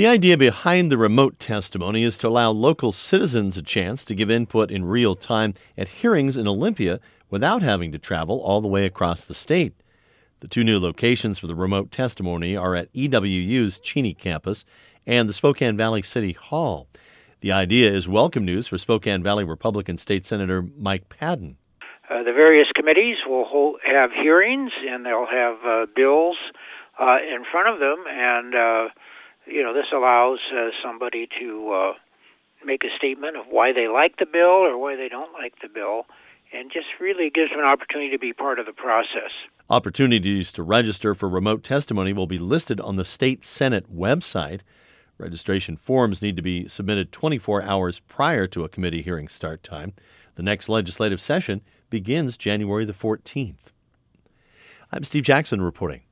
The idea behind the remote testimony is to allow local citizens a chance to give input in real time at hearings in Olympia without having to travel all the way across the state. The two new locations for the remote testimony are at EWU's Cheney campus and the Spokane Valley City Hall. The idea is welcome news for Spokane Valley Republican State Senator Mike Padden. The various committees will have hearings, and they'll have bills in front of them, and this allows somebody to make a statement of why they like the bill or why they don't like the bill, and just really gives them an opportunity to be part of the process. Opportunities to register for remote testimony will be listed on the State Senate website. Registration forms need to be submitted 24 hours prior to a committee hearing start time. The next legislative session begins January the 14th. I'm Steve Jackson reporting.